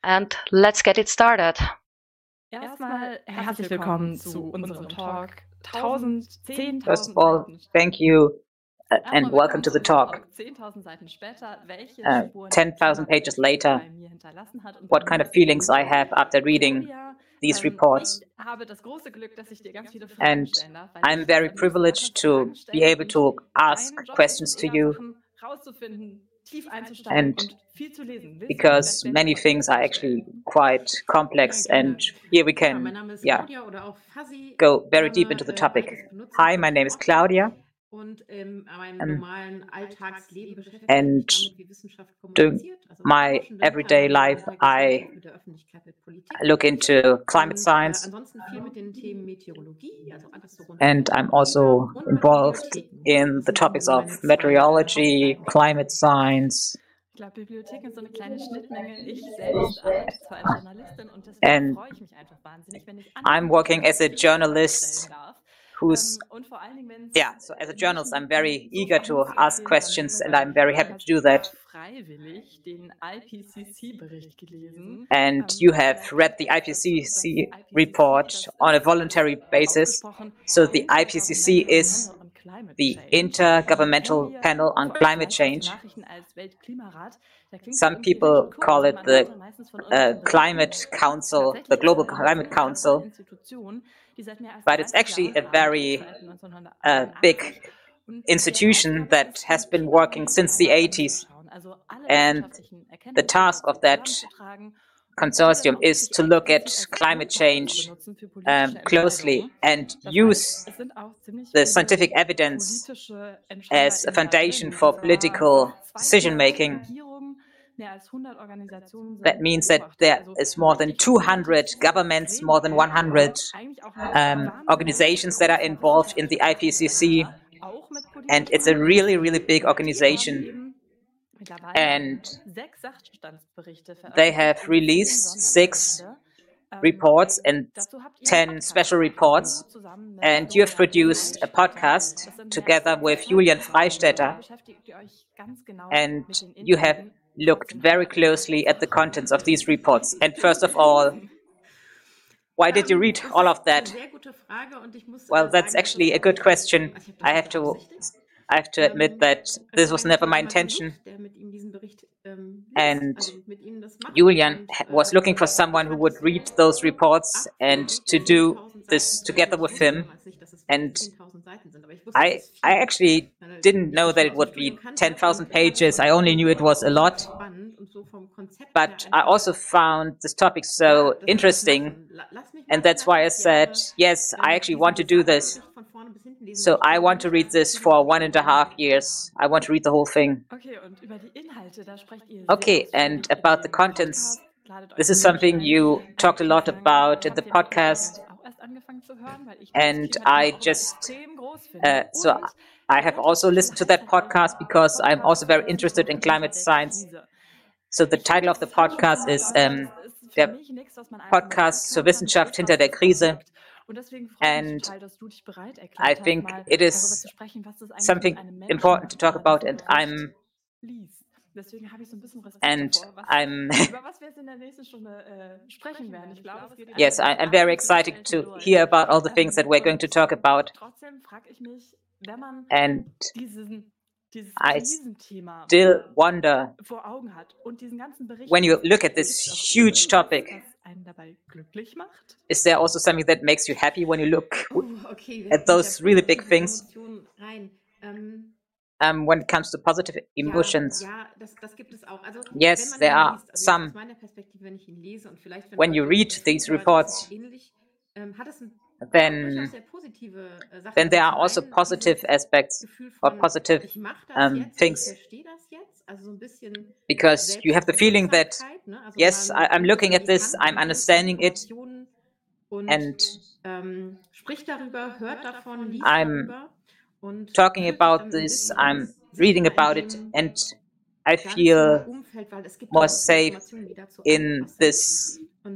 and let's get it started. Erstmal herzlich willkommen zu unserem Talk. 10.000 First of all, thank you and welcome to the talk. 10,000 pages later, what kind of feelings I have after reading these reports. And I'm very privileged to be able to ask questions to you, and because many things are actually quite complex, and here we can go very deep into the topic. Hi, my name is Claudia. And during my everyday life, I look into climate science, and I'm also involved in the topics of meteorology, climate science, and I'm working as a journalist so as a journalist, I'm very eager to ask questions, and I'm very happy to do that. And you have read the IPCC report on a voluntary basis. So the IPCC is the Intergovernmental Panel on Climate Change. Some people call it the Climate Council, the Global Climate Council. But it's actually a very big institution that has been working since the 80s. And the task of that consortium is to look at climate change closely and use the scientific evidence as a foundation for political decision-making. That means that there is more than 200 governments, more than 100 organizations that are involved in the IPCC. And it's a really, really big organization. And they have released 6 reports and 10 special reports. And you have produced a podcast together with Julian Freistetter. And you have looked very closely at the contents of these reports. And first of all, why did you read all of that? Well, that's actually a good question. I have to admit that this was never my intention. And Julian was looking for someone who would read those reports and to do this together with him. And I actually didn't know that it would be 10,000 pages. I only knew it was a lot. But I also found this topic so interesting. And that's why I said, yes, I actually want to do this. So I want to read this for 1.5 years. I want to read the whole thing. Okay, and about the contents, this is something you talked a lot about in the podcast. And I just, so I have also listened to that podcast because I'm also very interested in climate science. So the title of the podcast is der Podcast zur Wissenschaft hinter der Krise. And I think it is something important to talk about, and I'm yes, I'm very excited to hear about all the things that we're going to talk about. And I still wonder, when you look at this huge topic, is there also something that makes you happy when you look at those really big things? When it comes to positive emotions, yes, there are some. When you read these reports, then there are also positive aspects or positive things. Because you have the feeling that, yes, I'm looking at this, I'm understanding it, and I'm talking about this, I'm reading about it, and I feel more safe in this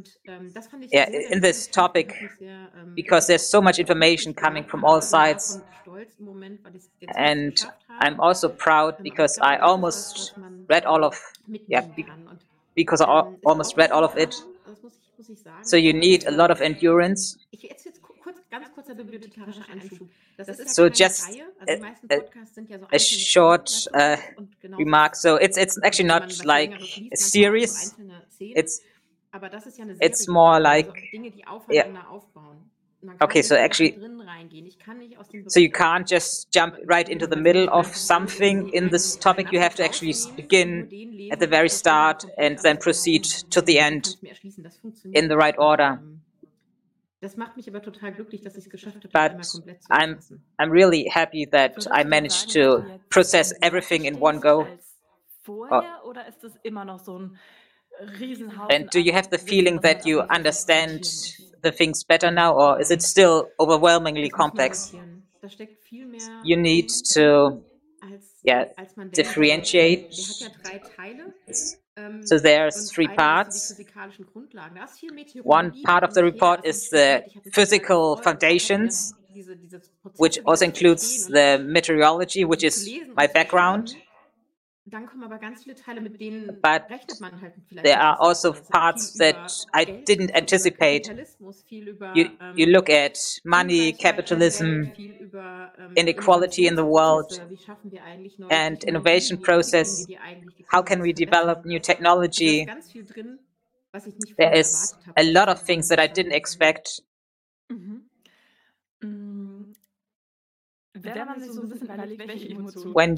topic, because there's so much information coming from all sides. And I'm also proud because I almost read all of because I almost read all of it. So you need a lot of endurance. So just a short remark. So it's actually not like a series. It's more like, yeah. Okay, so actually, so you can't just jump right into the middle of something in this topic. You have to actually begin at the very start and then proceed to the end in the right order. But I'm really happy that I managed to process everything in one go. And do you have the feeling that you understand the things better now, or is it still overwhelmingly complex? You need to differentiate. So there's 3 parts. One part of the report is the physical foundations, which also includes the meteorology, which is my background. But there are also parts that I didn't anticipate. You look at money, capitalism, inequality in the world, and innovation process. How can we develop new technology? There is a lot of things that I didn't expect. When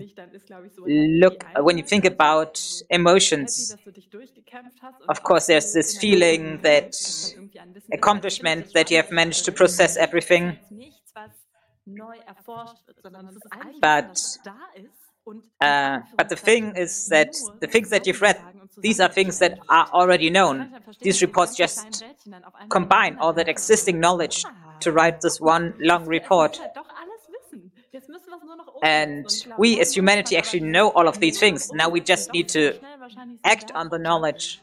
you think about emotions, of course, there's this feeling that accomplishment, that you have managed to process everything. But the thing is that the things that you've read, these are things that are already known. These reports just combine all that existing knowledge to write this one long report. And we as humanity actually know all of these things. Now we just need to act on the knowledge.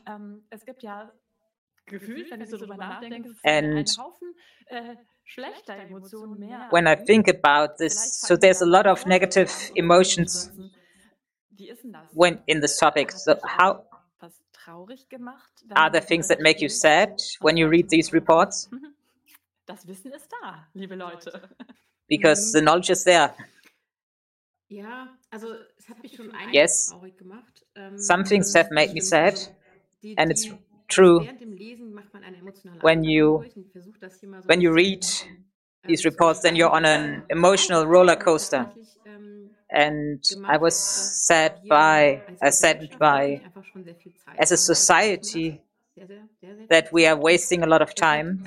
And when I think about this, so there's a lot of negative emotions when in this topic. So how are there things that make you sad when you read these reports? Because the knowledge is there. Yes, some things have made me sad, and it's true. When you read these reports, then you're on an emotional roller coaster. And I was saddened by, as a society, that we are wasting a lot of time.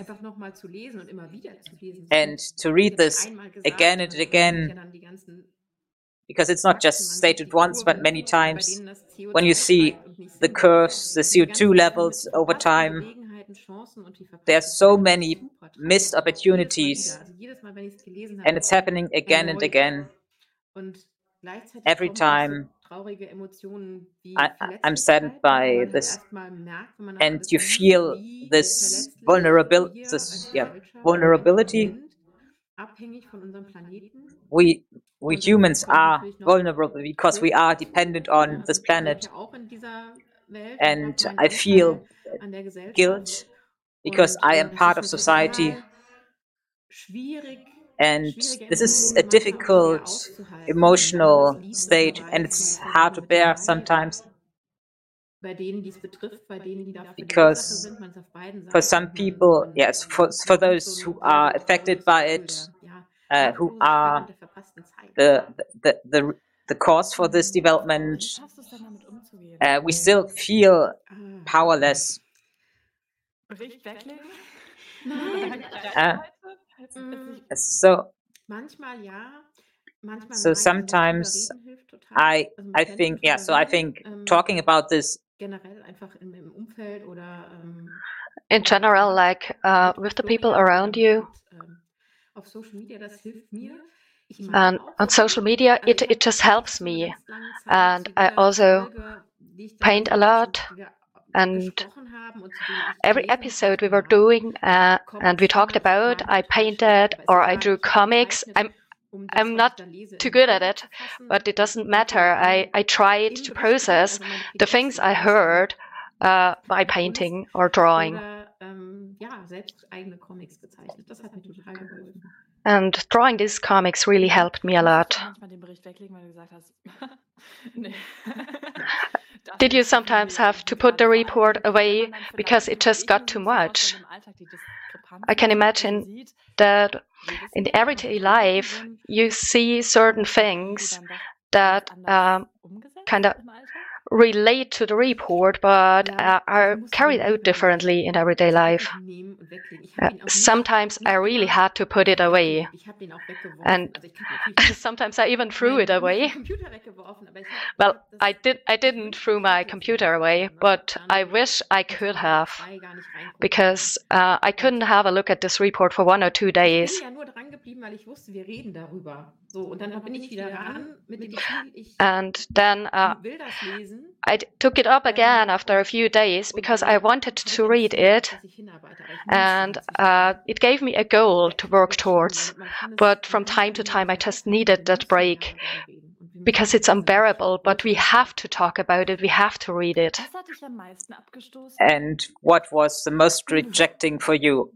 And to read this again and again, because it's not just stated once, but many times, when you see the curves, the CO2 levels over time, there are so many missed opportunities, and it's happening again and again. Every time I'm saddened by this, and you feel this vulnerability. We humans are vulnerable because we are dependent on this planet. And I feel guilt because I am part of society. And this is a difficult emotional state, and it's hard to bear sometimes. Because for some people, yes, for those who are affected by it, who are the cause for this development, we still feel powerless. So sometimes I think talking about this in general, like with the people around you, and on social media, it just helps me. And I also paint a lot, and every episode we were doing and we talked about, I painted or I drew comics. I'm not too good at it, but it doesn't matter. I tried to process the things I heard by painting or drawing. And drawing these comics really helped me a lot. Did you sometimes have to put the report away because it just got too much? I can imagine that in everyday life you see certain things that kind of relate to the report, but are carried out differently in everyday life. Sometimes I really had to put it away, and sometimes I even threw it away. Well, I didn't throw my computer away, but I wish I could have, because I couldn't have a look at this report for 1 or 2 days. And then I took it up again after a few days because I wanted to read it, and it gave me a goal to work towards. But from time to time, I just needed that break because it's unbearable, but we have to talk about it, we have to read it. And what was the most rejecting for you?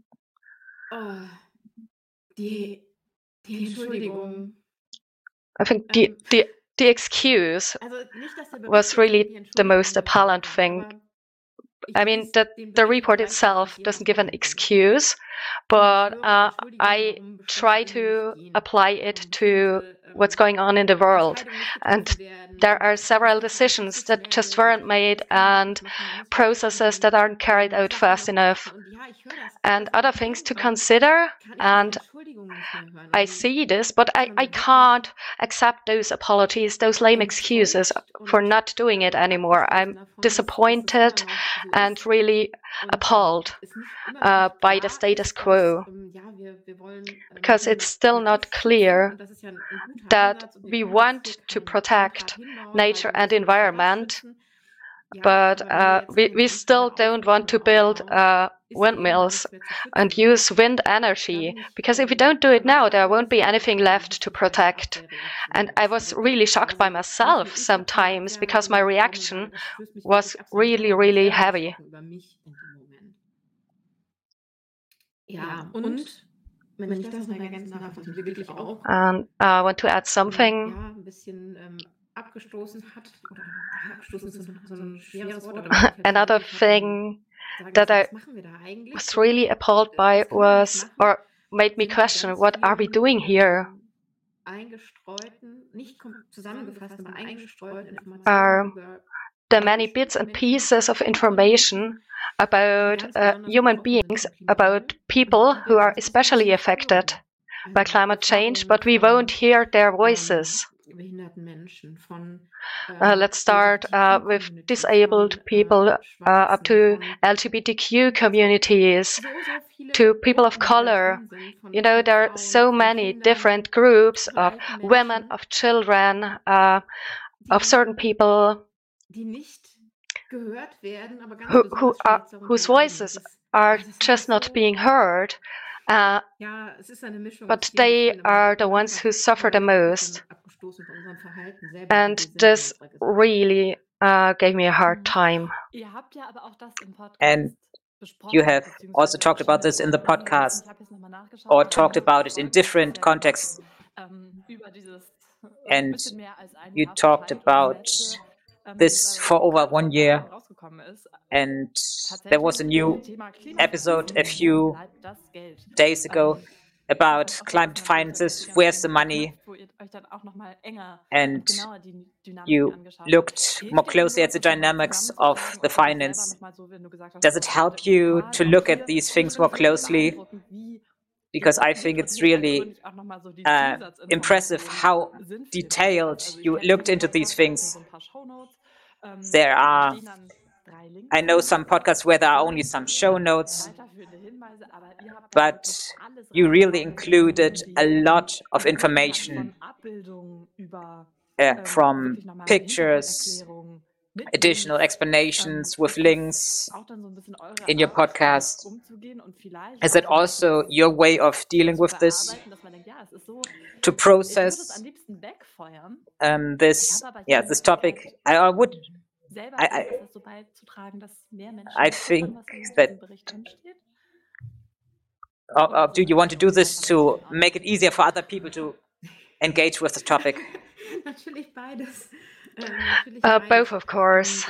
I think the excuse was really the most appalling thing. I mean, the report itself doesn't give an excuse, but I try to apply it to what's going on in the world. And there are several decisions that just weren't made and processes that aren't carried out fast enough and other things to consider. And I see this, but I can't accept those apologies, those lame excuses for not doing it anymore. I'm disappointed and really appalled by the status quo, because it's still not clear that we want to protect nature and environment, but we still don't want to build windmills and use wind energy, because if we don't do it now, there won't be anything left to protect. And I was really shocked by myself sometimes, because my reaction was really, really heavy. And I want to add something. Another thing that I was really appalled by was, or made me question, what are we doing here? Are the many bits and pieces of information about human beings, about people who are especially affected by climate change, but we won't hear their voices. Let's start with disabled people, up to LGBTQ communities, to people of color. You know, there are so many different groups of women, of children, of certain people whose voices are just not being heard. But they are the ones who suffer the most. And this really gave me a hard time. And you have also talked about this in the podcast, or talked about it in different contexts. And you talked about this for over 1 year, and there was a new episode a few days ago about climate finances. Where's the money? And you looked more closely at the dynamics of the finance. Does it help you to look at these things more closely? Because I think it's really impressive how detailed you looked into these things. There are, I know, some podcasts where there are only some show notes, but you really included a lot of information from pictures, additional explanations with links in your podcast. Is that also your way of dealing with this, to process this topic? I would I think that. Do you want to do this to make it easier for other people to engage with the topic? Both, of course.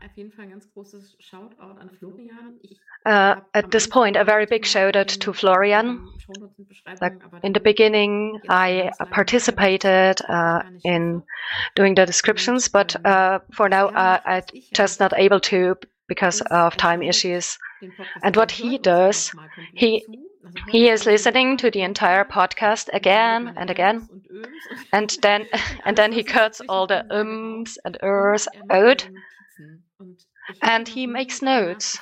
At this point, a very big shout out to Florian. Like in the beginning, I participated in doing the descriptions, but for now, I'm just not able to because of time issues. And what he does, he is listening to the entire podcast again and again, and then he cuts all the ums and ers out, and he makes notes.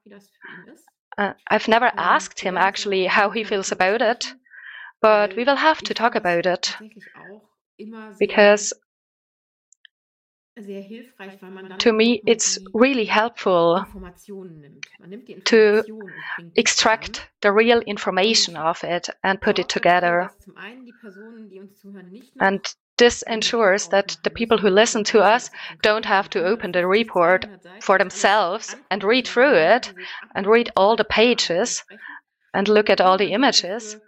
I've never asked him actually how he feels about it, but we will have to talk about it, because to me it's really helpful to extract the real information of it and put it together. And this ensures that the people who listen to us don't have to open the report for themselves and read through it and read all the pages and look at all the images,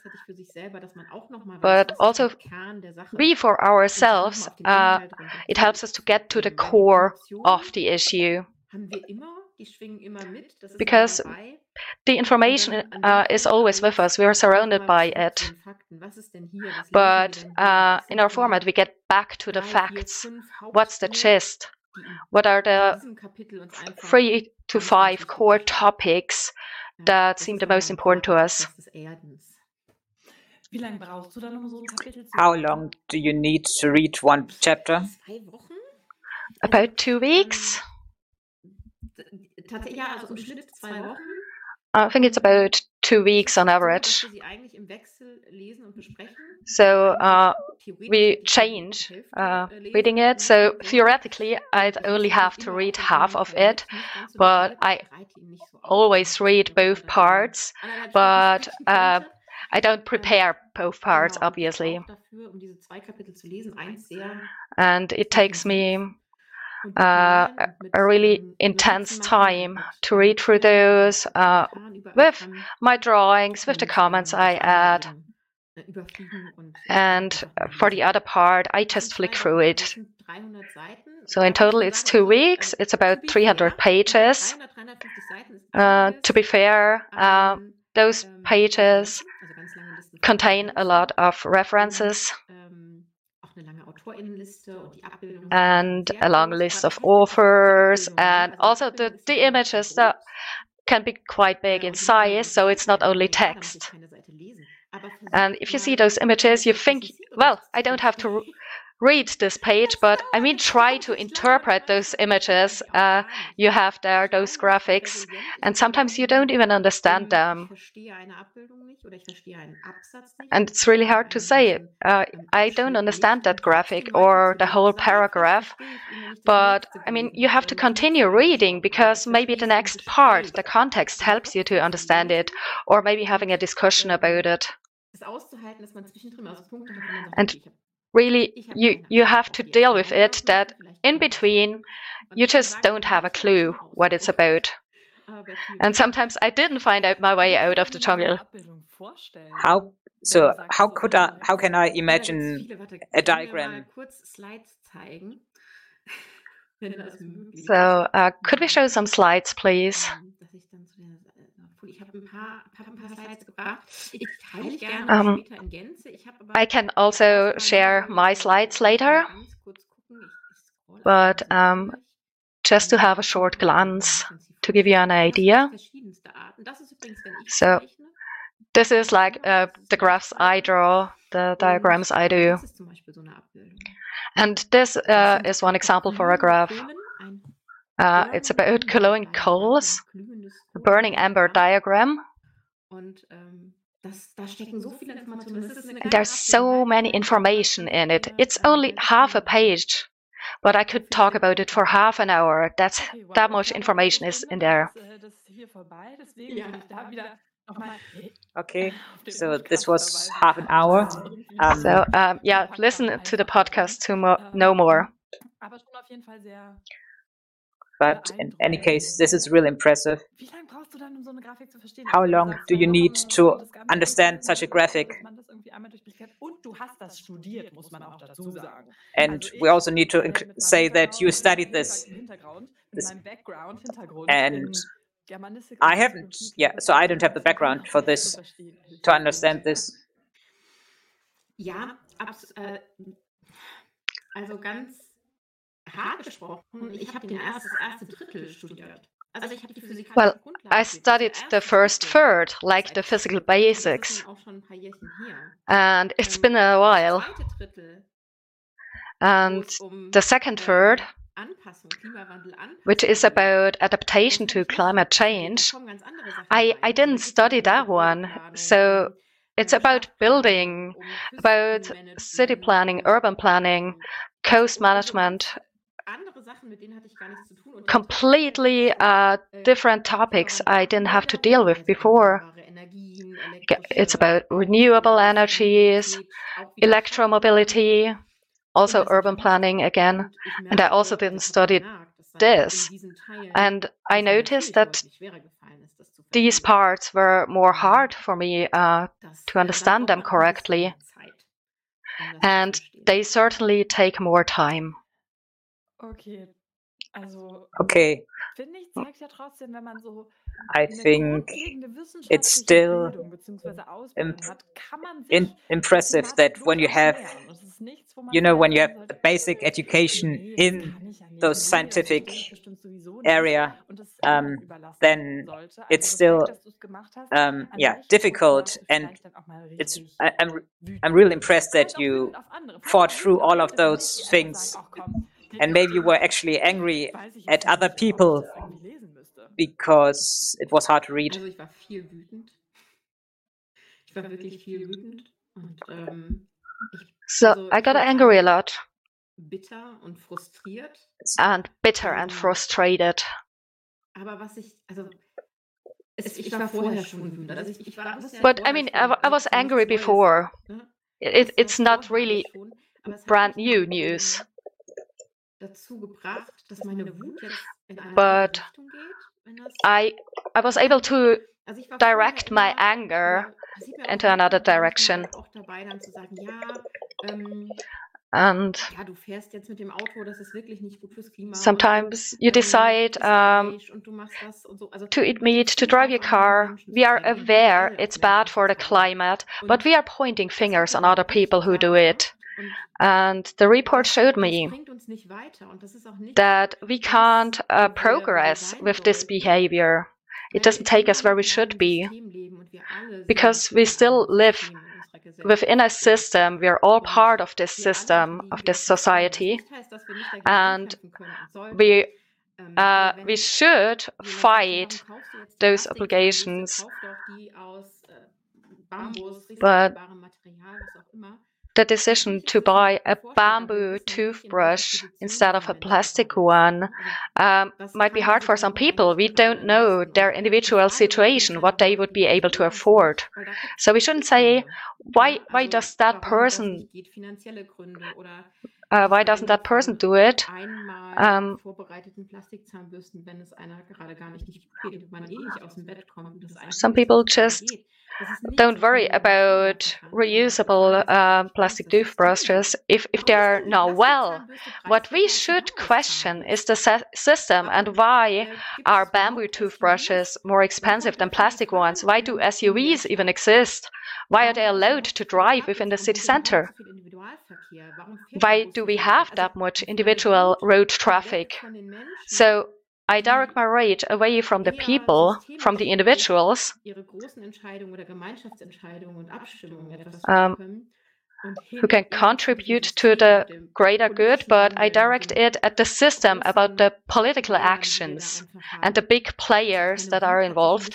but also we for ourselves, it helps us to get to the core of the issue, because the information is always with us. We are surrounded by it. But in our format, we get back to the facts. What's the gist? What are the 3 to 5 core topics that seem the most important to us? How long do you need to read one chapter? About 2 weeks. I think it's about 2 weeks on average. So we change reading it. So theoretically, I'd only have to read half of it, but I always read both parts. But I don't prepare both parts, obviously. And it takes me a really intense time to read through those with my drawings, with the comments I add. And for the other part, I just flick through it. So in total, it's 2 weeks. It's about 300 pages. To be fair, those pages contain a lot of references and a long list of authors, and also the images that can be quite big in size, so it's not only text. And if you see those images, you think, well, I don't have to read this page, but I mean, try to interpret those images you have there, those graphics, and sometimes you don't even understand them. And it's really hard to say, I don't understand that graphic or the whole paragraph, but I mean, you have to continue reading, because maybe the next part, the context, helps you to understand it, or maybe having a discussion about it. And really, you have to deal with it, that in between, you just don't have a clue what it's about. And sometimes I didn't find out my way out of the jungle. How can I imagine a diagram? So could we show some slides, please? I can also share my slides later, but just to have a short glance to give you an idea. So this is like the graphs I draw, the diagrams I do. And this is one example for a graph. It's about glowing coals, a burning ember diagram. There's so many information in it. It's only half a page, but I could talk about it for half an hour. That much information is in there. Okay, so this was half an hour. Yeah, listen to the podcast to know more. But in any case, this is really impressive. How long do you need to understand such a graphic? And we also need to say that you studied this. And I haven't, so I don't have the background for this, to understand this. Ja, also ganz hart gesprochen, ich habe das erste Drittel studiert. Well, I studied the first third, like the physical basics, and it's been a while. And the second third, which is about adaptation to climate change, I didn't study that one. So it's about building, about city planning, urban planning, coast management, completely different topics I didn't have to deal with before. It's about renewable energies, electromobility, also urban planning again. And I also didn't study this. And I noticed that these parts were more hard for me to understand them correctly. And they certainly take more time. Okay. I think it's still impressive that when you have, when you have a basic education in those scientific area, then it's still, difficult. And I'm really impressed that you fought through all of those things. And maybe you were actually angry at other people because it was hard to read. Also ich war viel wütend. Ich war wirklich viel wütend. Und, so I got angry a lot. Bitter und frustriert. And bitter and frustrated. Aber was ich war vorher schon wütend. Also ich war But I mean, I was angry before. It's not really brand new news. But I was able to direct my anger into another direction. And sometimes you decide to eat meat, to drive your car. We are aware it's bad for the climate, but we are pointing fingers on other people who do it. And the report showed me that we can't progress with this behavior. It doesn't take us where we should be, because we still live within a system. We are all part of this system, of this society, and we should fight those obligations. But the decision to buy a bamboo toothbrush instead of a plastic one might be hard for some people. We don't know their individual situation, what they would be able to afford. So we shouldn't say, why does that person why doesn't that person do it? Some people just don't worry about reusable plastic toothbrushes if they are not well. What we should question is the system, and why are bamboo toothbrushes more expensive than plastic ones? Why do SUVs even exist? Why are they allowed to drive within the city center? Why do we have that much individual road traffic? So I direct my rage away from the people, from the individuals, who can contribute to the greater good, but I direct it at the system, about the political actions and the big players that are involved.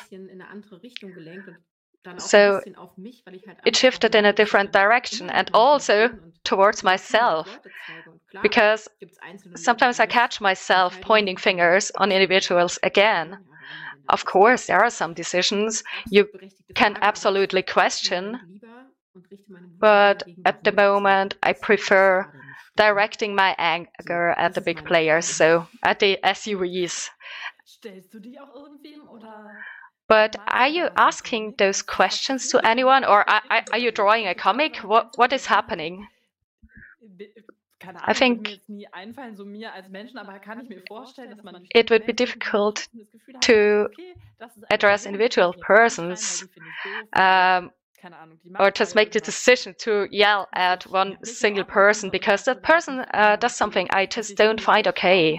So it shifted in a different direction, and also towards myself, because sometimes I catch myself pointing fingers on individuals again. Of course, there are some decisions you can absolutely question, but at the moment I prefer directing my anger at the big players, so at the SUVs. But are you asking those questions to anyone, or are you drawing a comic? What is happening? I think it would be difficult to address individual persons or just make the decision to yell at one single person because that person does something I just don't find okay.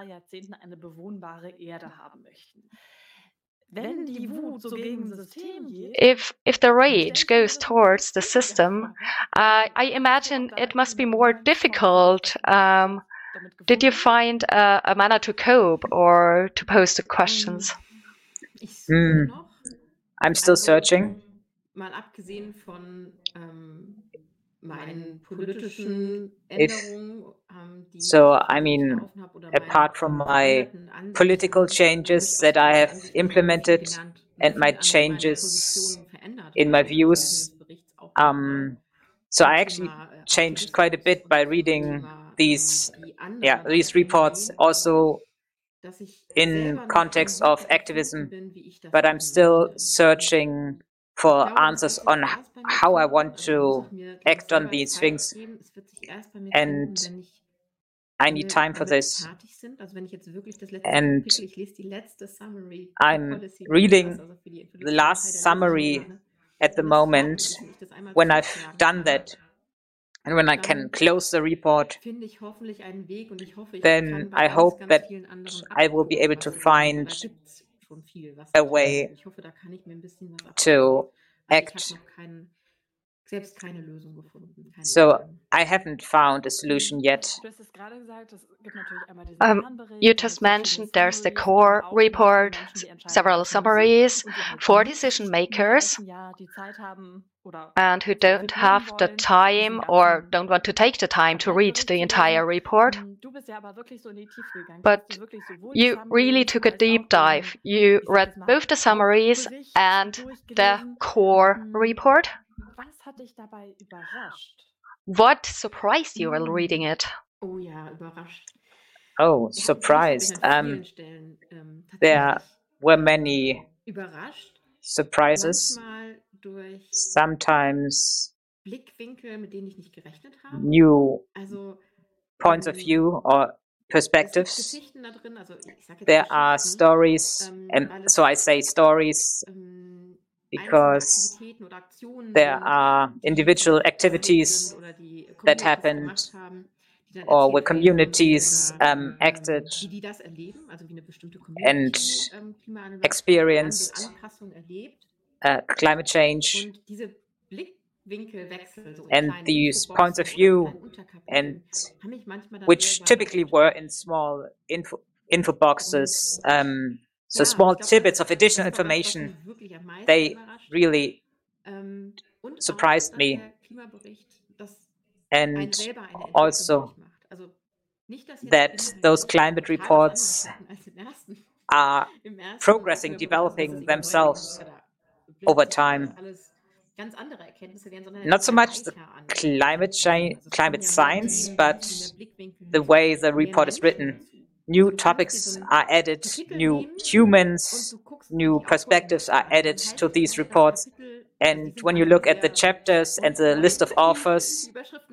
If the rage goes towards the system, I imagine it must be more difficult. Did you find a manner to cope or to pose the questions? I'm still searching. Mal abgesehen von meinen politischen Änderungen, So, I mean, apart from my political changes that I have implemented and my changes in my views, so I actually changed quite a bit by reading these reports also in context of activism, but I'm still searching for answers on how I want to act on these things, and I need time for this. And I'm reading the last summary at the moment. When I've done that, and when I can close the report, then I hope that I will be able to find a way to act. So I haven't found a solution yet. You just mentioned there's the core report, several summaries for decision makers and who don't have the time or don't want to take the time to read the entire report. But you really took a deep dive. You read both the summaries and the core report. What surprised you while reading it? Oh, surprised. There were many surprises. Sometimes new points of view or perspectives. There are stories, and so I say stories because there are individual activities that happened or where communities acted and experienced climate change, and these points of view, and which typically were in small info boxes, so small tidbits of additional information, they really surprised me. And also that those climate reports are progressing, developing themselves over time. Not so much the climate science, but the way the report is written. New topics are added, new humans, new perspectives are added to these reports. And when you look at the chapters and the list of authors,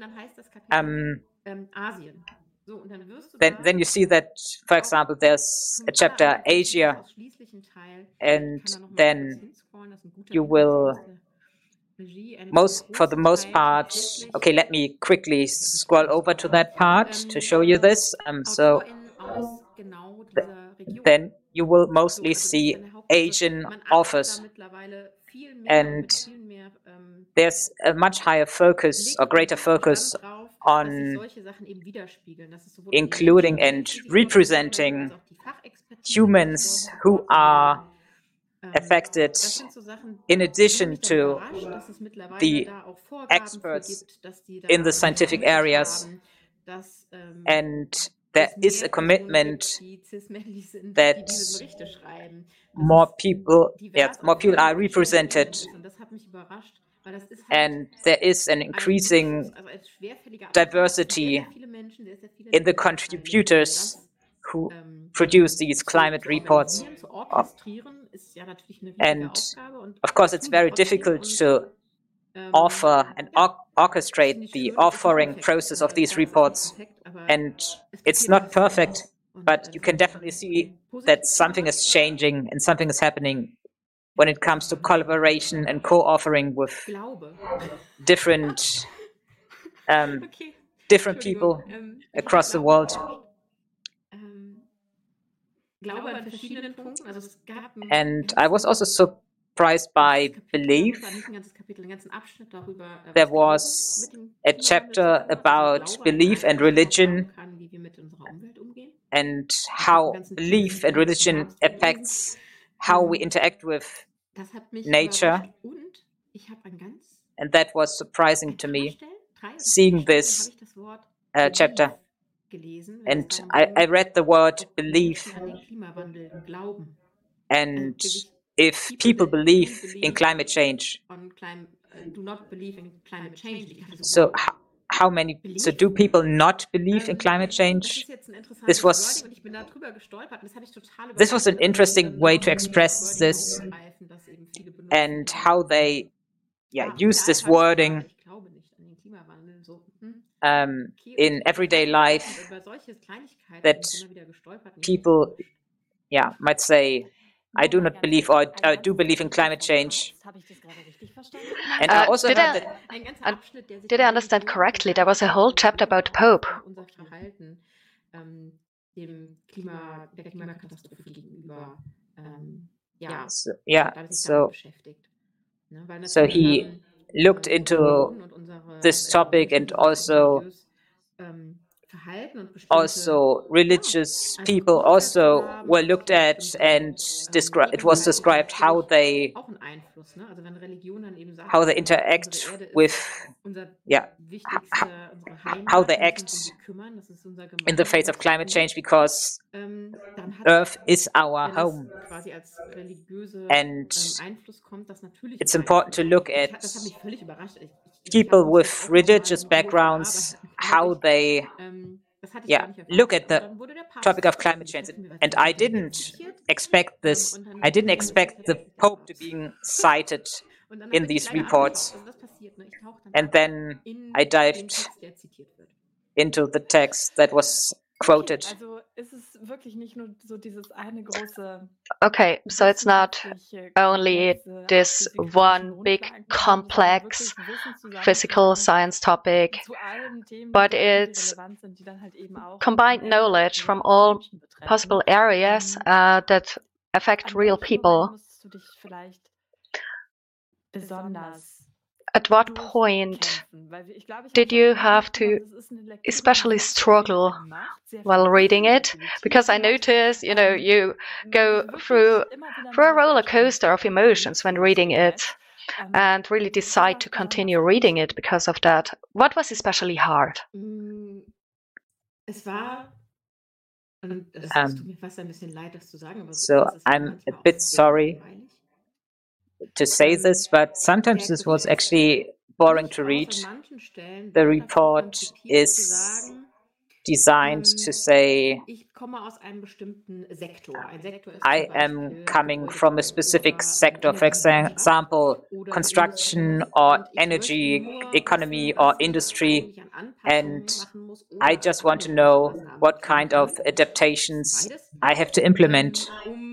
then you see that, for example, there's a chapter Asia, and then you will, for the most part, okay, let me quickly scroll over to that part to show you this. So then you will mostly see Asian authors, and there's a much higher focus or greater focus on including and representing humans who are affected in addition to the experts in the scientific areas. And there is a commitment that more people are represented and there is an increasing diversity in the contributors who produce these climate reports. And of course, it's very difficult to offer and orchestrate the offering process of these reports. And it's not perfect, but you can definitely see that something is changing and something is happening when it comes to collaboration and co-authoring with different different people across the world. And I was also surprised by belief. There was a chapter about belief and religion and how belief and religion affects how we interact with nature. And that was surprising to me, seeing this chapter. And I read the word belief. And if people believe in climate change, so how many, so do people not believe in climate change? This was an interesting way to express this, and how they use this wording in everyday life, that people might say, I do not believe, or I do believe in climate change. And I also did I understand correctly? There was a whole chapter about Pope. So he looked into this topic, and also religious people also were looked at, and it was described how they interact with how they act in the face of climate change, because Earth is our home, and it's important to look at people with religious backgrounds, how they look at the topic of climate change. And I didn't expect this. I didn't expect the Pope to be cited in these reports. And then I dived into the text that was quoted. Okay, so it's not only this one big complex physical science topic, but it's combined knowledge from all possible areas that affect real people. At what point did you have to especially struggle while reading it? Because I noticed, you go through a roller coaster of emotions when reading it, and really decide to continue reading it because of that. What was especially hard? So I'm a bit sorry to say this, but sometimes this was actually boring to read. The report is designed to say, I am coming from a specific sector, for example, construction or energy, economy or industry, and I just want to know what kind of adaptations I have to implement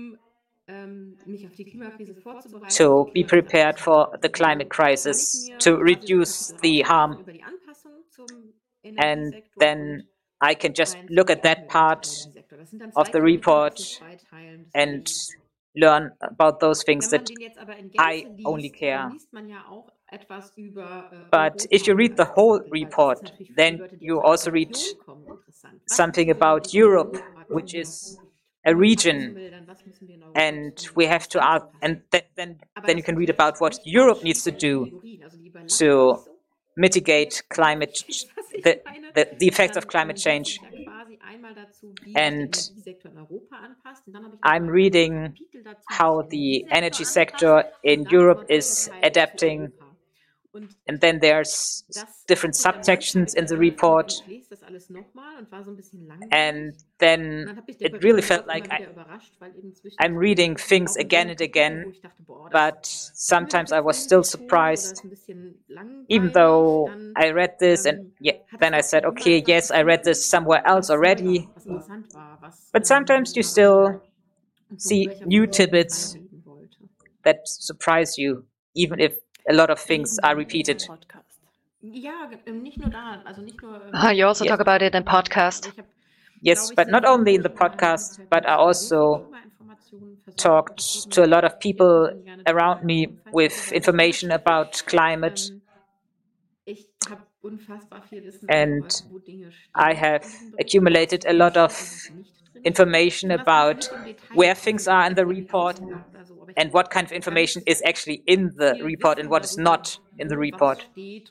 to be prepared for the climate crisis, to reduce the harm. And then I can just look at that part of the report and learn about those things that I only care. But if you read the whole report, then you also read something about Europe, which is a region, and we have to ask, and then you can read about what Europe needs to do to mitigate the effects of climate change. And I'm reading how the energy sector in Europe is adapting And then there's different subsections in the report. And then it really felt like I'm reading things again and again, but sometimes I was still surprised, even though I read this and then I said, okay, yes, I read this somewhere else already. But sometimes you still see new tidbits that surprise you, even if a lot of things are repeated. You also talk about it in podcast. Yes, but not only in the podcast, but I also talked to a lot of people around me with information about climate. And I have accumulated a lot of information about where things are in the report and what kind of information is actually in the report and what is not in the report.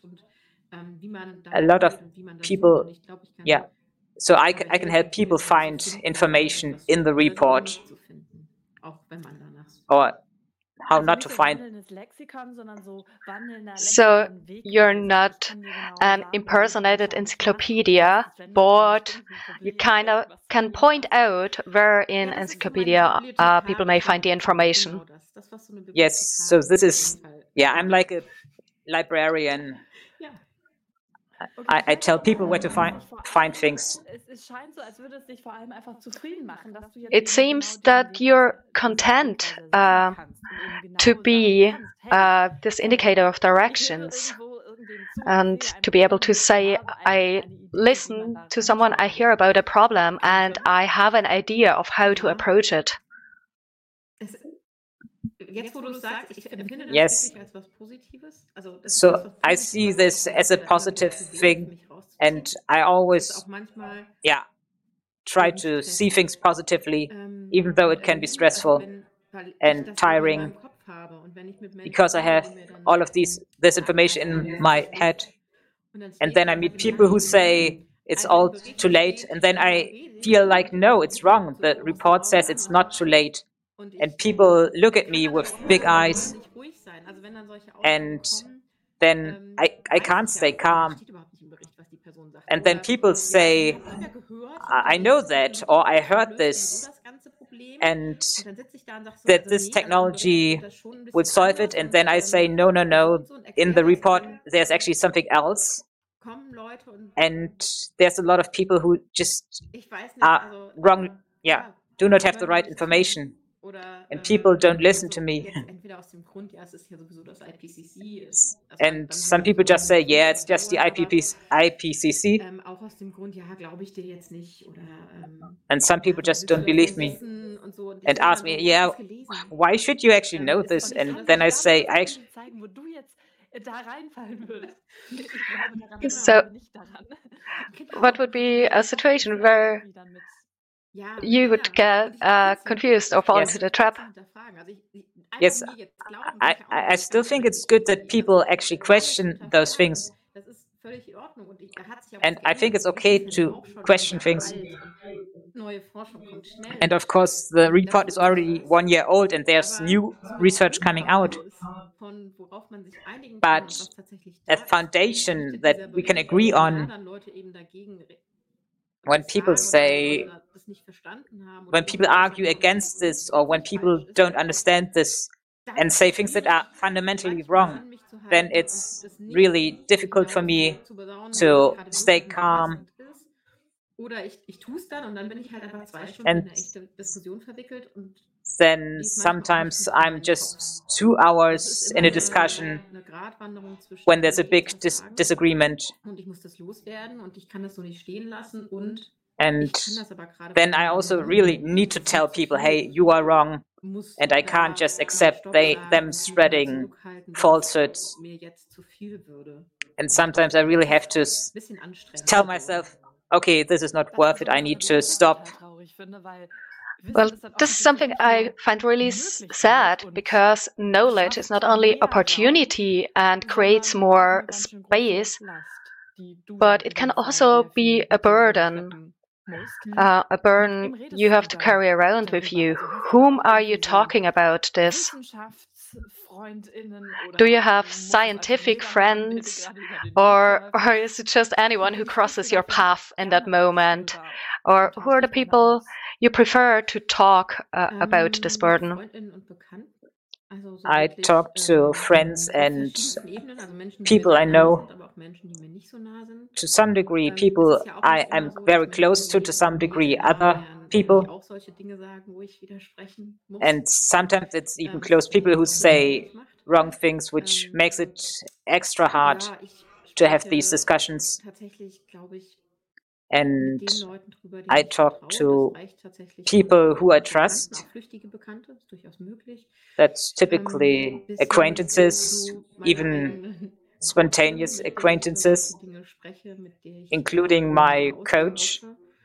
A lot of people, so I can help people find information in the report or how not to find. So you're not an impersonated encyclopedia, but you kind of can point out where in encyclopedia people may find the information. Yes, so this is, I'm like a librarian. I tell people where to find things. It seems that you're content to be this indicator of directions and to be able to say, I listen to someone, I hear about a problem, and I have an idea of how to approach it. Yes. So I see this as a positive thing, and I always, try to see things positively, even though it can be stressful and tiring, because I have all of this information in my head. And then I meet people who say it's all too late, and then I feel like, no, it's wrong. The report says it's not too late. And people look at me with big eyes, and then I can't stay calm. And then people say, I know that, or I heard this, and that this technology will solve it. And then I say, no, in the report, there's actually something else. And there's a lot of people who just are wrong, do not have the right information. And people don't listen to me. And some people just say, it's just the IPCC. And some people just don't believe me and ask me, why should you actually know this? And then I say, So, what would be a situation where you would get confused or fall into the trap? Yes, I still think it's good that people actually question those things. And I think it's okay to question things. And of course, the report is already 1 year old and there's new research coming out. But a foundation that we can agree on, when people argue against this, or when people don't understand this and say things that are fundamentally wrong, then it's really difficult for me to stay calm. And then sometimes I'm just 2 hours in a discussion when there's a big disagreement. And then I also really need to tell people, hey, you are wrong, and I can't just accept them spreading falsehoods. And sometimes I really have to tell myself, okay, this is not worth it, I need to stop. Well, this is something I find really sad, because knowledge is not only opportunity and creates more space, but it can also be a burden you have to carry around with you. Whom are you talking about this? Do you have scientific friends, or is it just anyone who crosses your path in that moment? Or who are the people you prefer to talk about this burden? I talk to friends and people I know to some degree, people I am very close to some degree, other people. And sometimes it's even close people who say wrong things, which makes it extra hard to have these discussions. And I talk to people who I trust. That's typically acquaintances, even spontaneous acquaintances, including my coach,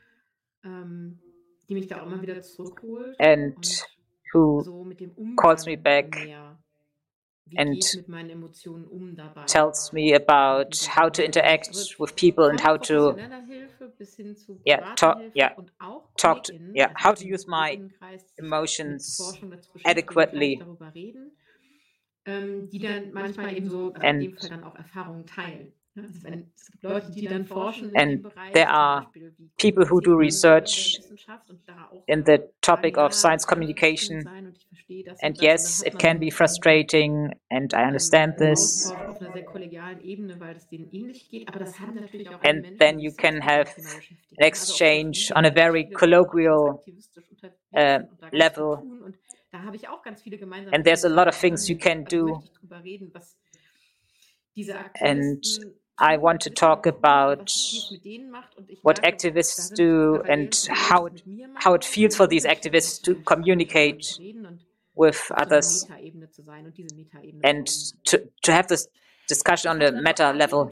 and who calls me back and tells me about how to interact with people and how to how to use my emotions adequately. And there are people who do research in the topic of science communication. And yes, it can be frustrating, and I understand this. And then you can have an exchange on a very colloquial level. And there's a lot of things you can do. And I want to talk about what activists do and how it feels for these activists to communicate with others and to have this discussion on the meta level.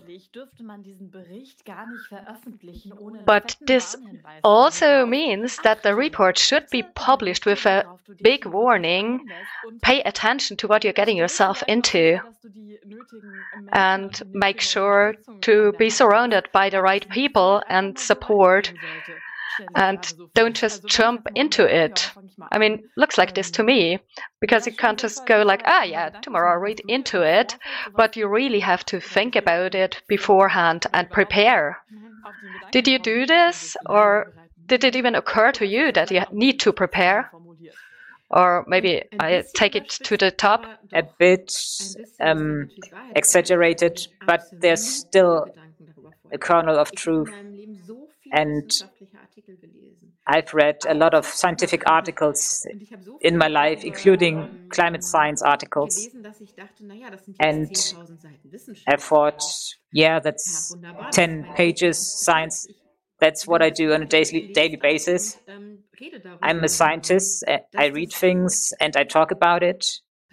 But this also means that the report should be published with a big warning. Pay attention to what you're getting yourself into and make sure to be surrounded by the right people and support. And don't just jump into it. I mean, looks like this to me, because you can't just go like, tomorrow I'll read into it, but you really have to think about it beforehand and prepare. Did you do this, or did it even occur to you that you need to prepare? Or maybe I take it to the top? A bit exaggerated, but there's still a kernel of truth. And I've read a lot of scientific articles in my life, including climate science articles. And I thought, that's 10 pages science. That's what I do on a daily basis. I'm a scientist. I read things and I talk about it.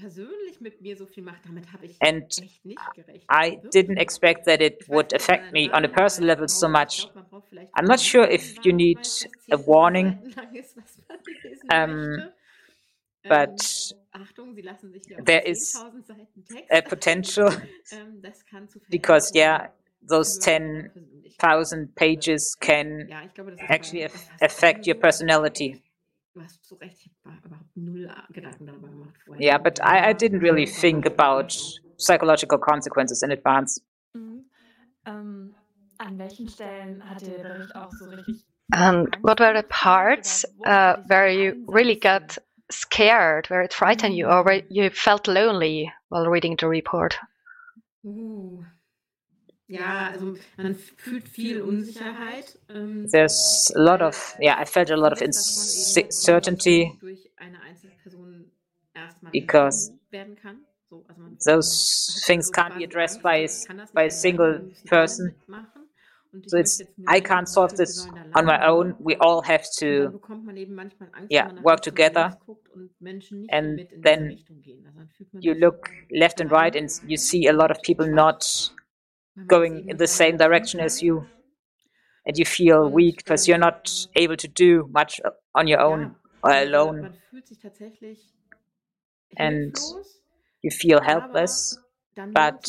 And I didn't expect that it would affect me on a personal level so much. I'm not sure if you need a warning, but there is a potential because, those 10,000 pages can actually affect your personality. Yeah, but I didn't really think about psychological consequences in advance. And what were the parts where you really got scared, where it frightened you, or where you felt lonely while reading the report? There's a lot of, I felt a lot of uncertainty because those things can't be addressed by a single person. So I can't solve this on my own. We all have to work together. And then you look left and right and you see a lot of people not going in the same direction as you. And you feel weak because you're not able to do much on your own or alone. And you feel helpless. But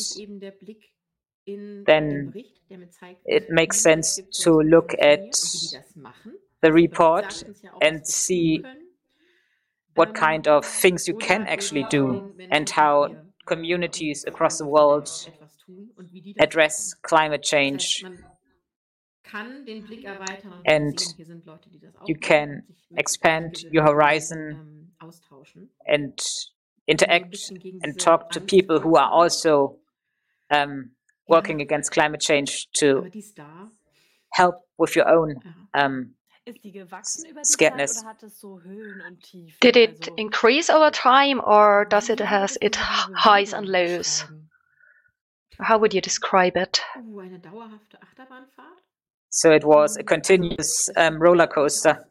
then it makes sense to look at the report and see what kind of things you can actually do and how communities across the world address climate change. And you can expand your horizon and interact and talk to people who are also working against climate change to help with your own scaredness. Did it increase over time, or does it has its highs and lows? How would you describe it? So it was a continuous roller coaster.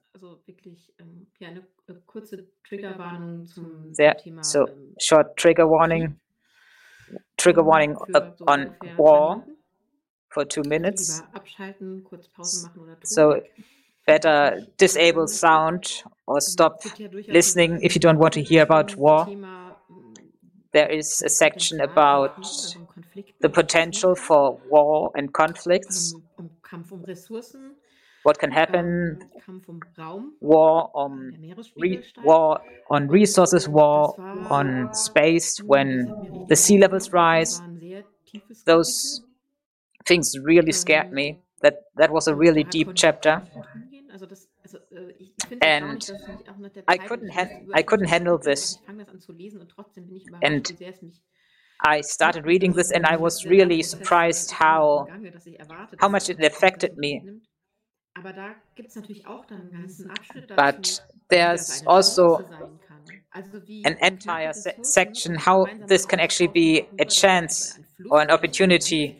There, so short trigger warning on war for 2 minutes. So better disable sound or stop listening if you don't want to hear about war. There is a section about the potential for war and conflicts. What can happen? War on resources, war on space when the sea levels rise. Those things really scared me. That was a really deep chapter, and I couldn't handle this. And I started reading this, and I was really surprised how much it affected me. But there's also an entire section how this can actually be a chance or an opportunity.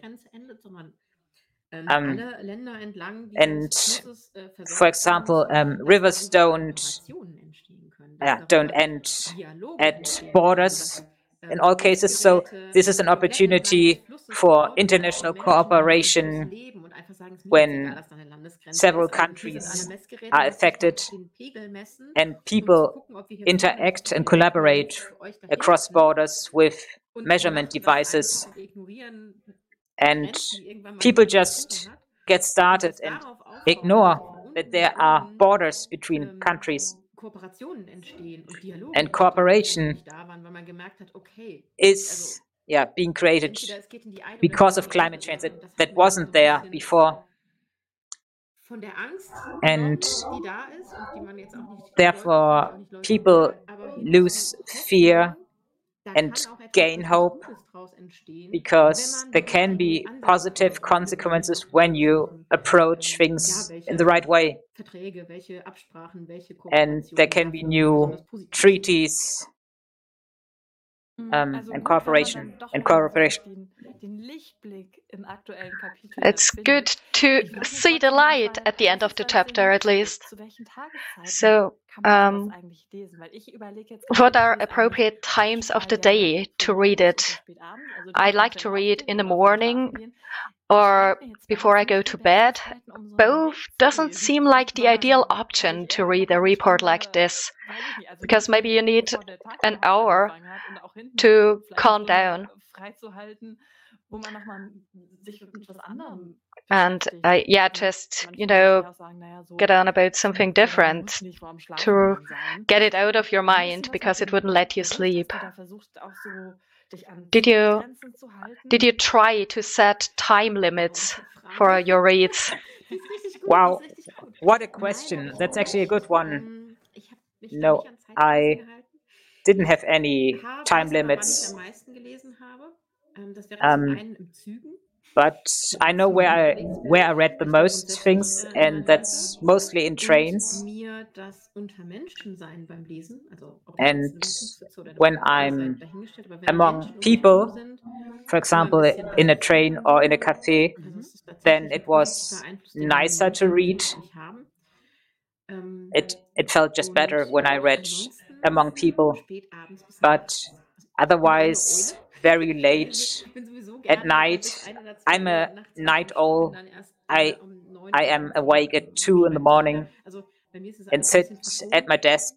And for example, rivers don't end at borders in all cases. So this is an opportunity for international cooperation when several countries are affected and people interact and collaborate across borders with measurement devices, and people just get started and ignore that there are borders between countries. And cooperation is being created because of climate change that wasn't there before. And therefore people lose fear and gain hope, because there can be positive consequences when you approach things in the right way. And there can be new treaties and cooperation. It's good to see the light at the end of the chapter, at least. So, what are appropriate times of the day to read it? I like to read in the morning or before I go to bed. Both doesn't seem like the ideal option to read a report like this, because maybe you need an hour to calm down. And just, get on about something different to get it out of your mind, because it wouldn't let you sleep. Did you try to set time limits for your reads? Wow, what a question. That's actually a good one. No, I didn't have any time limits. But I know where I read the most things, and that's mostly in trains. And when I'm among people, for example, in a train or in a cafe, then it was nicer to read. It felt just better when I read among people, but otherwise very late at night. I'm a night owl. I am awake at 2 in the morning and sit at my desk.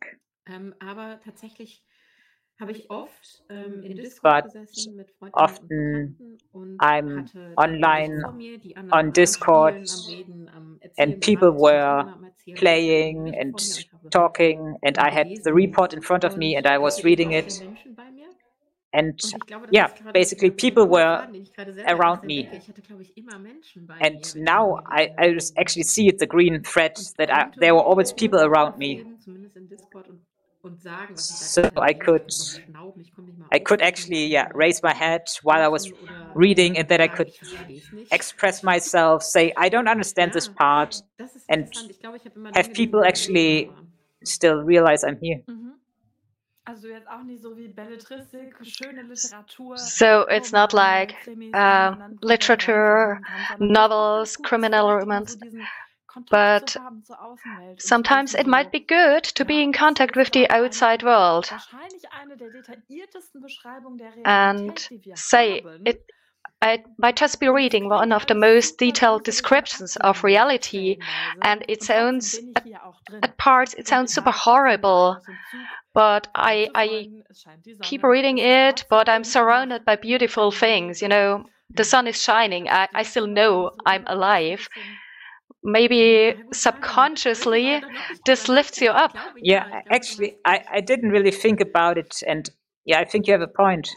But often I'm online on Discord, and people were playing and talking, and I had the report in front of me, and I was reading it. And yeah, basically people were around me. And now I just actually see it, the green thread, that there were always people around me. So I could actually raise my head while I was reading, and that I could express myself, say, I don't understand this part, and have people actually still realize I'm here. So it's not like literature, novels, criminal romance, but sometimes it might be good to be in contact with the outside world and say it. I might just be reading one of the most detailed descriptions of reality, and it sounds, at parts, it sounds super horrible, but I keep reading it, but I'm surrounded by beautiful things, you know, the sun is shining, I still know I'm alive. Maybe subconsciously, this lifts you up. Yeah, actually, I didn't really think about it, and yeah, I think you have a point.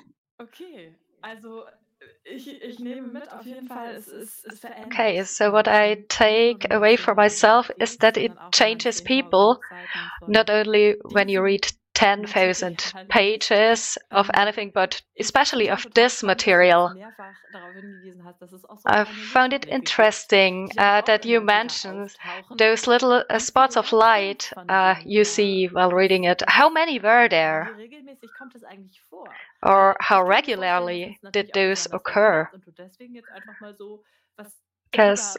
Okay, so what I take away for myself is that it changes people, not only when you read 10,000 pages of anything, but especially of this material. I found it interesting that you mentioned those little spots of light you see while reading it. How many were there? Or how regularly did those occur? Because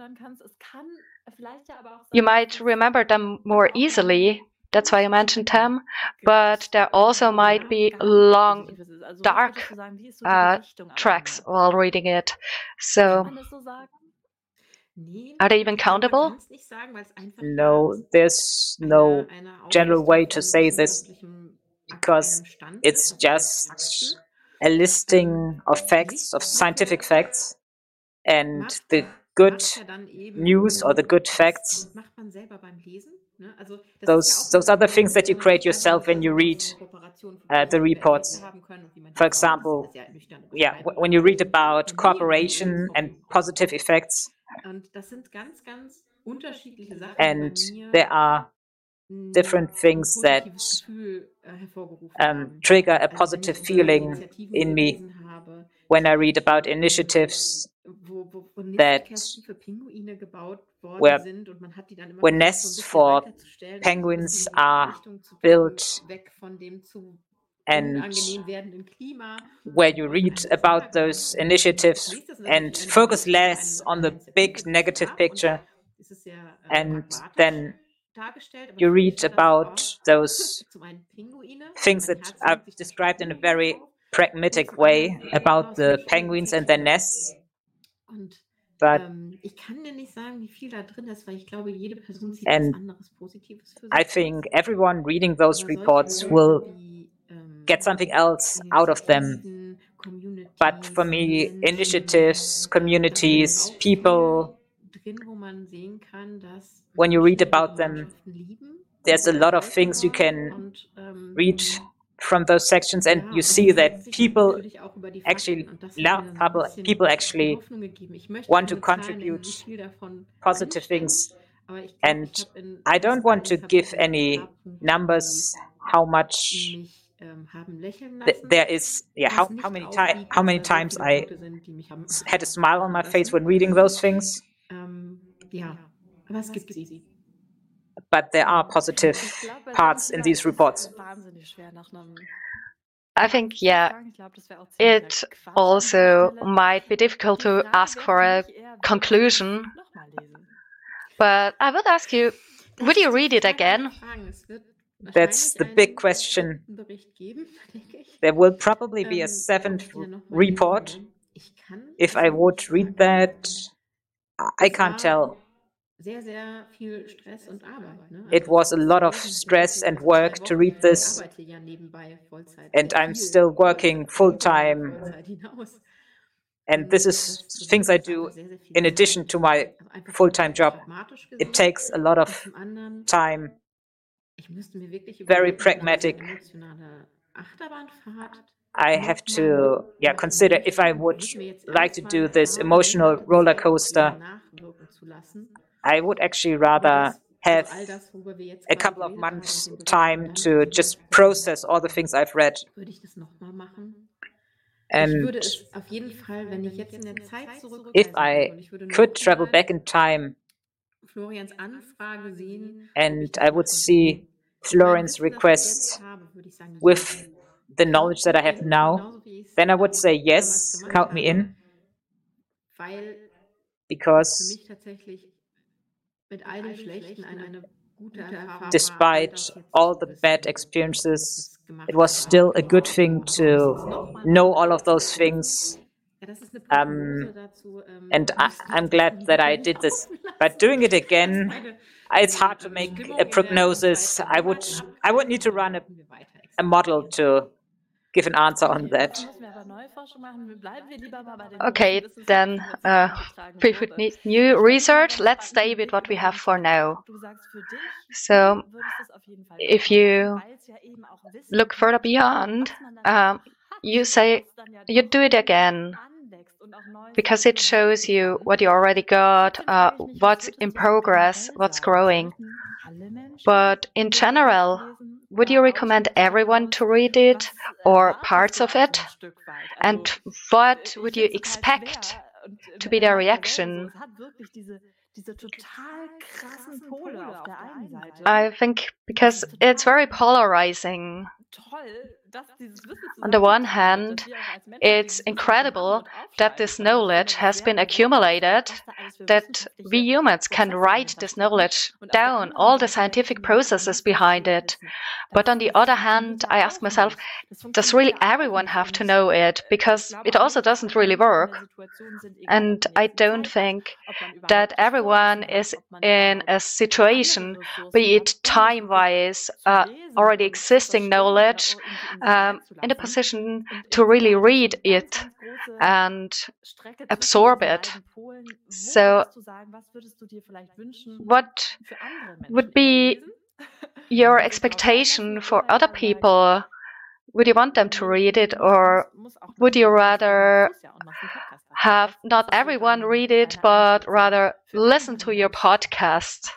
you might remember them more easily. That's why I mentioned them, but there also might be long, dark tracks while reading it. So, are they even countable? No, there's no general way to say this, because it's just a listing of facts, of scientific facts, and the good news or the good facts, those are the things that you create yourself when you read the reports. For example, when you read about cooperation and positive effects, and there are different things that trigger a positive feeling in me when I read about initiatives that where nests for penguins are built, and where you read about those initiatives and focus less on the big negative picture, and then you read about those things that are described in a very pragmatic way about the penguins and their nests. But and I think everyone reading those reports will get something else out of them. But for me, initiatives, communities, people, when you read about them, there's a lot of things you can read from those sections, and you see that people actually love, people actually want to contribute positive things. And I don't want to give any numbers how much there is, how many times I had a smile on my face when reading those things. But there are positive parts in these reports. I think, it also might be difficult to ask for a conclusion. But I would ask you, would you read it again? That's the big question. There will probably be a 7th report. If I would read that, I can't tell. It was a lot of stress and work to read this, and I'm still working full-time, and this is things I do in addition to my full-time job. It takes a lot of time, very pragmatic. I have to consider if I would like to do this emotional roller coaster. I would actually rather have a couple of months time to just process all the things I've read. And if I could travel back in time and I would see Florian's requests with the knowledge that I have now, then I would say yes, count me in. Because despite all the bad experiences, it was still a good thing to know all of those things. And I'm glad that I did this. But doing it again, it's hard to make a prognosis. I would need to run a model to give an answer on that. Okay, then we would need new research. Let's stay with what we have for now. So if you look further beyond, you say you do it again because it shows you what you already got, what's in progress, what's growing. But in general, would you recommend everyone to read it or parts of it? And what would you expect to be their reaction? I think because it's very polarizing. On the one hand, it's incredible that this knowledge has been accumulated, that we humans can write this knowledge down, all the scientific processes behind it. But on the other hand, I ask myself, does really everyone have to know it? Because it also doesn't really work. And I don't think that everyone is in a situation, be it time-wise, already existing knowledge, in a position to really read it and absorb it. So, what would be your expectation for other people? Would you want them to read it, or would you rather have not everyone read it, but rather listen to your podcast?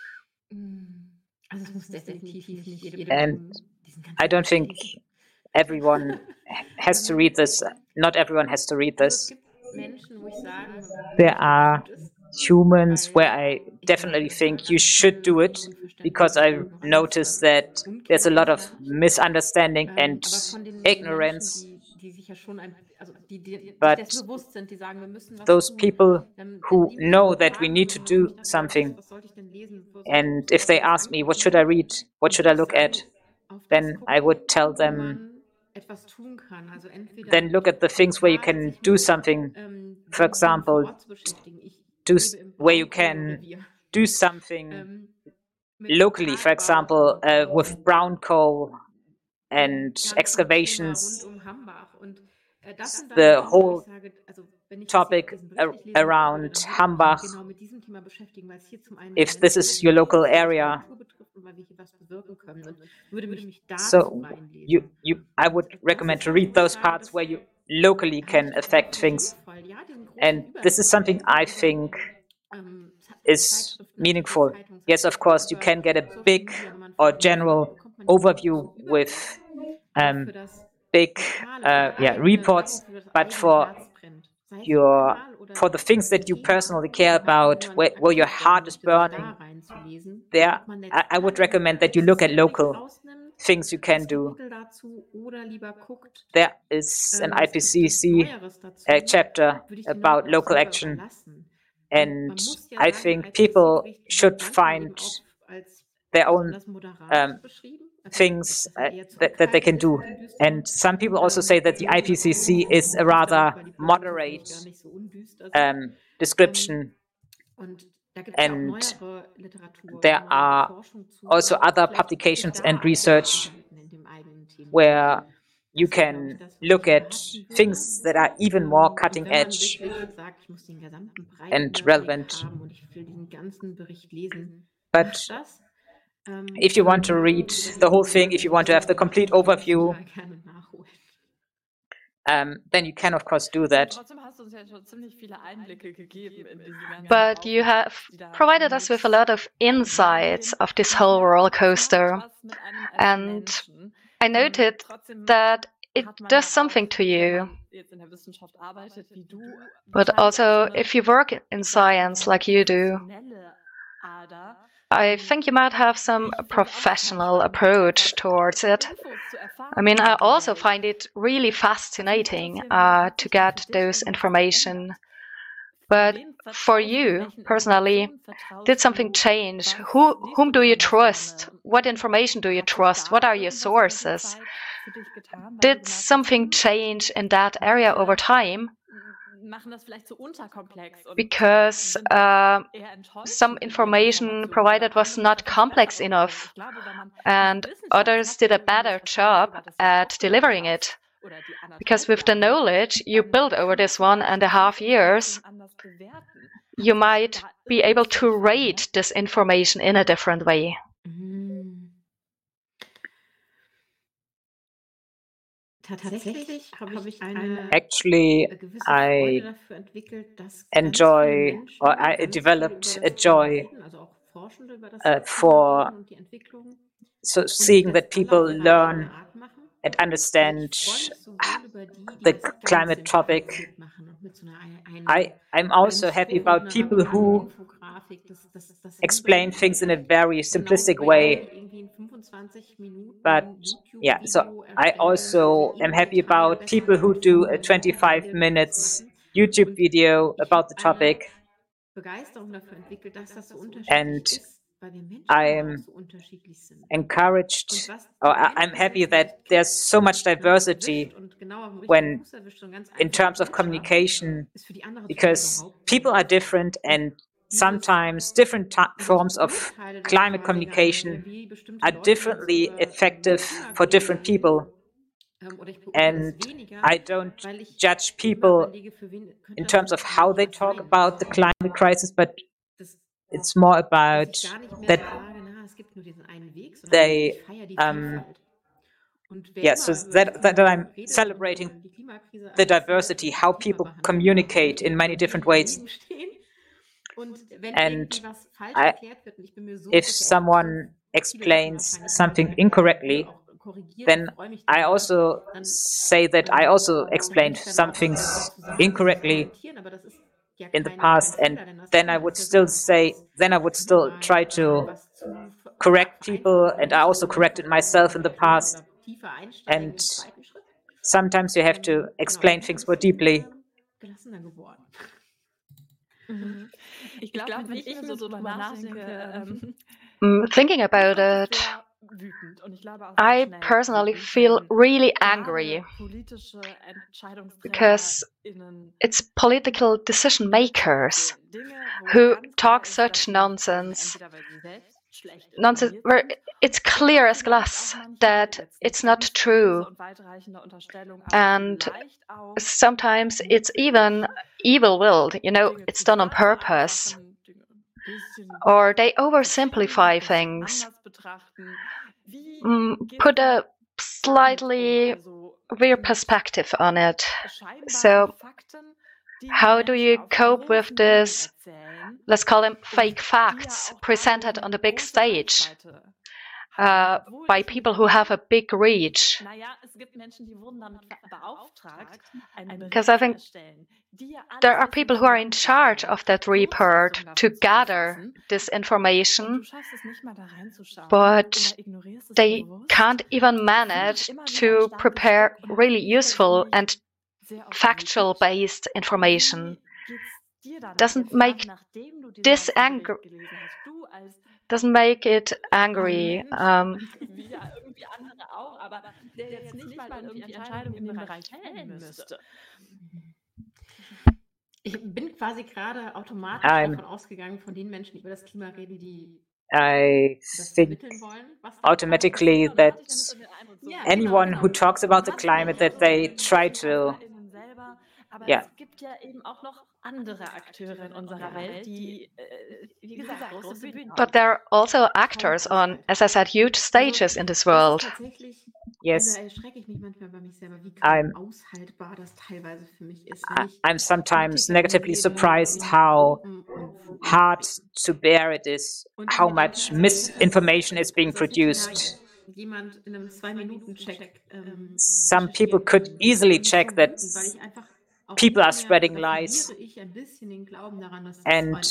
And I don't think everyone has to read this. Not everyone has to read this. There are humans where I definitely think you should do it, because I noticed that there's a lot of misunderstanding and ignorance. But those people who know that we need to do something, and if they ask me, what should I read, what should I look at, then I would tell them, then look at the things where you can do something. For example, where you can do something locally, for example, with brown coal and excavations. The whole topic around Hambach, if this is your local area. So I would recommend to read those parts where you locally can affect things. And this is something I think is meaningful. Yes, of course, you can get a big or general overview with big reports, but for the things that you personally care about, where your heart is burning, there I would recommend that you look at local things you can do. There is an IPCC chapter about local action, and I think people should find their own things that they can do. And some people also say that the IPCC is a rather moderate description. And there are also other publications and research where you can look at things that are even more cutting edge and relevant. But If you want to read the whole thing, if you want to have the complete overview, then you can, of course, do that. But you have provided us with a lot of insights of this whole roller coaster. And I noted that it does something to you. But also, if you work in science like you do, I think you might have some professional approach towards it. I mean, I also find it really fascinating to get those information. But for you personally, did something change? Whom do you trust? What information do you trust? What are your sources? Did something change in that area over time? Because some information provided was not complex enough, and others did a better job at delivering it. Because with the knowledge you built over this 1.5 years, you might be able to rate this information in a different way. Actually, I enjoy, or I developed a joy for seeing that people learn and understand the climate topic. I'm also happy about people who explain things in a very simplistic way. But yeah, so I also am happy about people who do a 25 minutes YouTube video about the topic. And I'm encouraged, or I'm happy that there's so much diversity when in terms of communication, because people are different, and sometimes different forms of climate communication are differently effective for different people. And I don't judge people in terms of how they talk about the climate crisis, but it's more about that they, so that I'm celebrating the diversity, how people communicate in many different ways. And if someone explains something incorrectly, then I also say that I also explained some things incorrectly in the past, and then I would still try to correct people, and I also corrected myself in the past. And sometimes you have to explain things more deeply. Thinking about it, I personally feel really angry because it's political decision makers who talk such nonsense where it's clear as glass that it's not true, and sometimes it's even evil-willed, it's done on purpose, or they oversimplify things, put a slightly weird perspective on it. So how do you cope with this, let's call them fake facts, presented on the big stage by people who have a big reach? Because I think there are people who are in charge of that report to gather this information, but they can't even manage to prepare really useful and factual-based information. Doesn't make it angry. Ich bin quasi gerade automatisch davon ausgegangen, von den Menschen, die über das Klima reden, die I think automatically that anyone who talks about the climate, that they try to Yeah. But there are also actors on, as I said, huge stages in this world. Yes. Erschrecke ich mich manchmal bei mich selber, wie aushaltbar das teilweise für mich ist. I'm sometimes negatively surprised how hard to bear it is, how much misinformation is being produced. Some people could easily check that people are spreading lies, and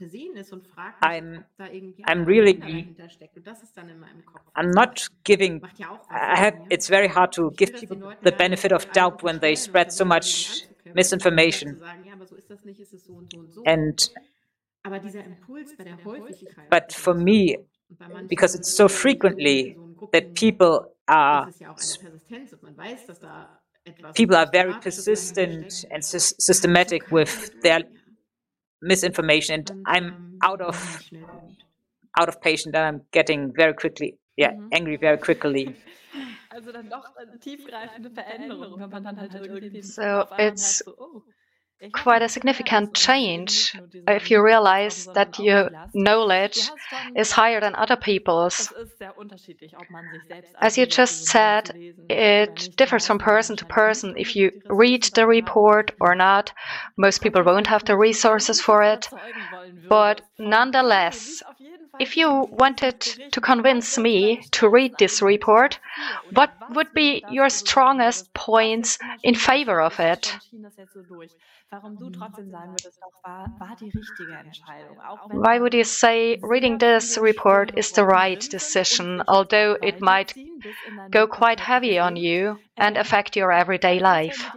I'm really, I'm not giving, it's very hard to give people the benefit of doubt when they spread so much misinformation. And but for me, because it's so frequently that people are very persistent and systematic with their misinformation, and I'm out of patience, and I'm getting very quickly, angry very quickly. So it's quite a significant change if you realize that your knowledge is higher than other people's. As you just said, it differs from person to person if you read the report or not. Most people won't have the resources for it. But nonetheless, if you wanted to convince me to read this report, what would be your strongest points in favor of it? Why would you say reading this report is the right decision, although it might go quite heavy on you and affect your everyday life?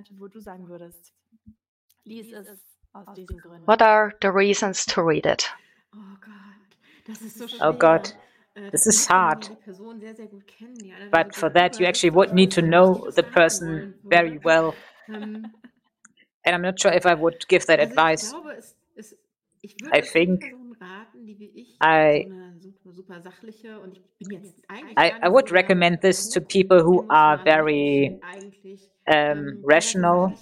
What are the reasons to read it? Oh God, this is hard. But for that, you actually would need to know the person very well. And I'm not sure if I would give that advice. I think I would recommend this to people who are very rational,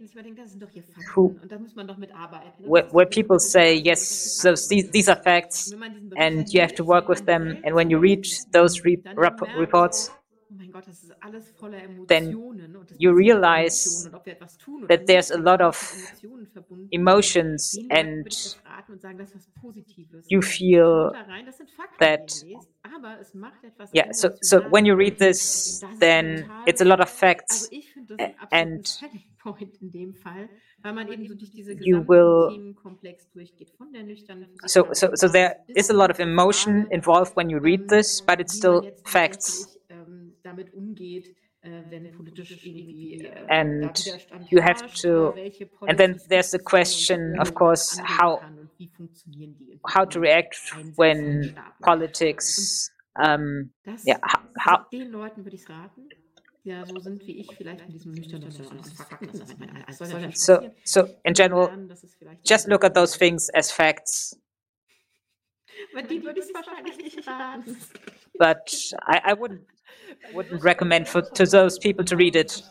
where people say, yes, so these are facts, and you have to work with them. And when you read those reports, then you realize that there's a lot of emotions, and you feel that, so when you read this, then it's a lot of facts, and you will, so there is a lot of emotion involved when you read this, but it's still facts. And you have to, and then there's the question, of course, how to react when politics, how. So in general, just look at those things as facts. But I wouldn't recommend to those people to read it.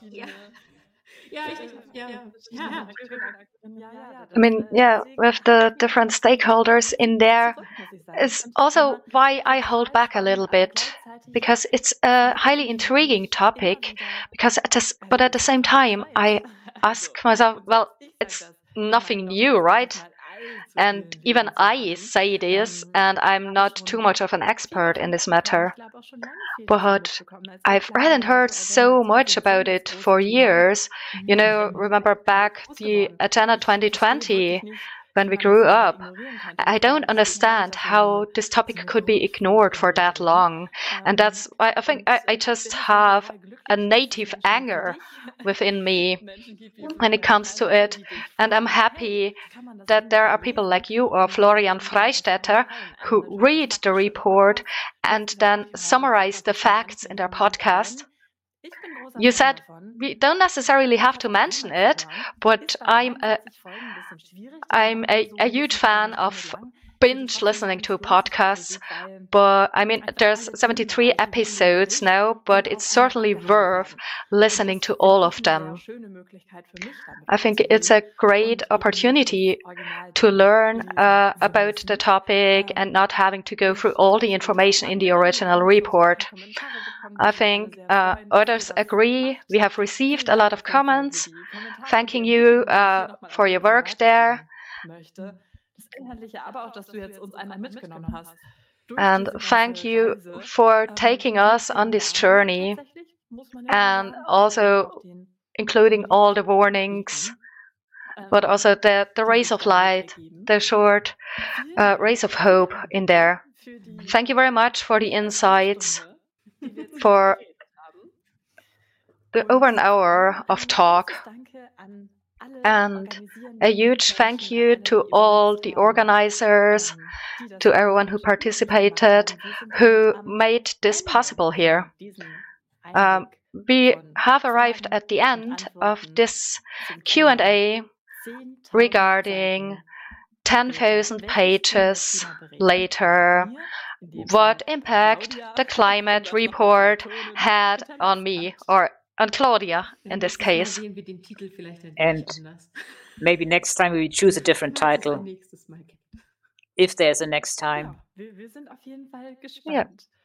I mean, with the different stakeholders in there is also why I hold back a little bit, because it's a highly intriguing topic. But at the same time, I ask myself, well, it's nothing new, right? And even I say this, and I'm not too much of an expert in this matter. But I've read and heard so much about it for years. You know, remember back the Agenda 2020 when we grew up. I don't understand how this topic could be ignored for that long. And that's why I think I just have a native anger within me when it comes to it. And I'm happy that there are people like you or Florian Freistetter who read the report and then summarize the facts in their podcast. You said we don't necessarily have to mention it, but I'm a huge fan of binge listening to podcasts, but I mean, there's 73 episodes now, but it's certainly worth listening to all of them. I think it's a great opportunity to learn about the topic and not having to go through all the information in the original report. I think others agree. We have received a lot of comments thanking you for your work there. And thank you for taking us on this journey and also including all the warnings, but also the rays of light, the short rays of hope in there. Thank you very much for the insights, for the over an hour of talk. And a huge thank you to all the organizers, to everyone who participated, who made this possible here. We have arrived at the end of this Q&A regarding 10,000 pages later, what impact the climate report had on me, or on Claudia in this case. And maybe next time we choose a different title, if there's a next time. Yeah.